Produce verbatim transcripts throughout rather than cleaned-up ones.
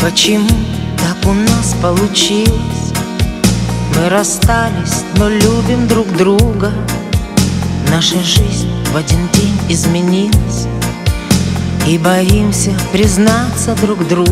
Почему так у нас получилось? Мы расстались, но любим друг друга. Наша жизнь в один день изменилась, и боимся признаться друг другу.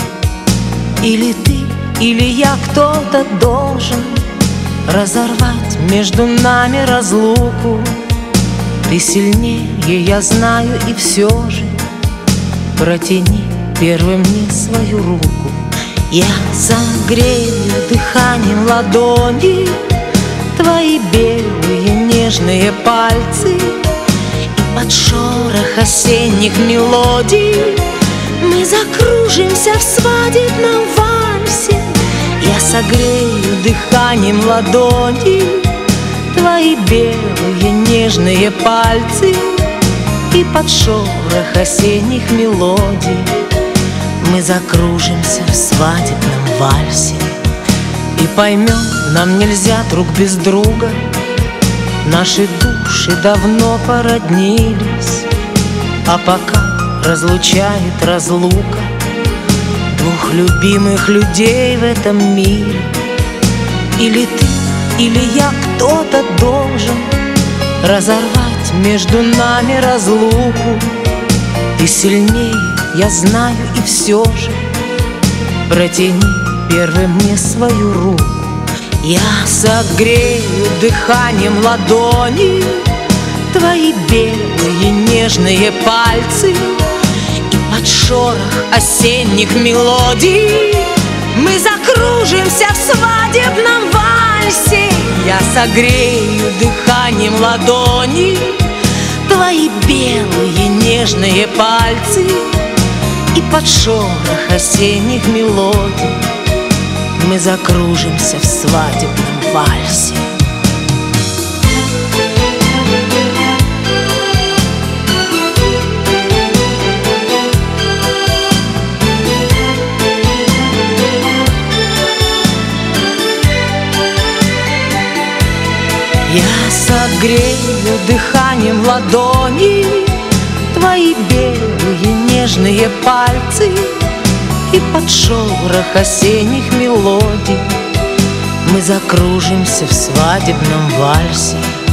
Или ты, или я, кто-то должен разорвать между нами разлуку. Ты сильнее, я знаю, и все же протяни первым мне свою руку. Я согрею дыханием ладони твои белые нежные пальцы, и под шорох осенних мелодий мы закружимся в свадебном вальсе. Я согрею дыханием ладони твои белые нежные пальцы, и под шорох осенних мелодий мы закружимся в свадебном вальсе. И поймем, нам нельзя друг без друга, наши души давно породнились. А пока разлучает разлука двух любимых людей в этом мире. Или ты, или я, кто-то должен разорвать между нами разлуку. Ты сильнее, я знаю, и все же протяни первым мне свою руку. Я согрею дыханием ладони твои белые нежные пальцы, и под шорох осенних мелодий мы закружимся в свадебном вальсе. Я согрею дыханием ладони твои белые нежные пальцы, и под шорох осенних мелодий мы закружимся в свадебном вальсе. Я согрею дыханием ладони твои белые нежные пальцы, и под шорох осенних мелодий мы закружимся в свадебном вальсе.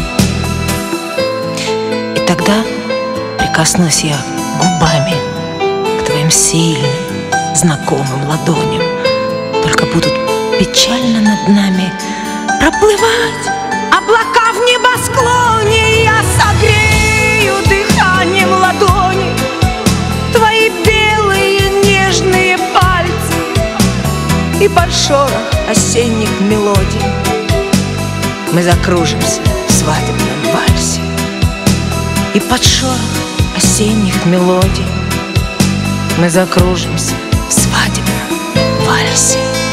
И тогда прикоснусь я губами к твоим сильным, знакомым ладоням. Только будут печально над нами проплывать облака в небосклоне. Я согрею дыханием ладони твои белые нежные пальцы, и под шорох осенних мелодий мы закружимся в свадебном вальсе. И под шорох осенних мелодий мы закружимся в свадебном вальсе.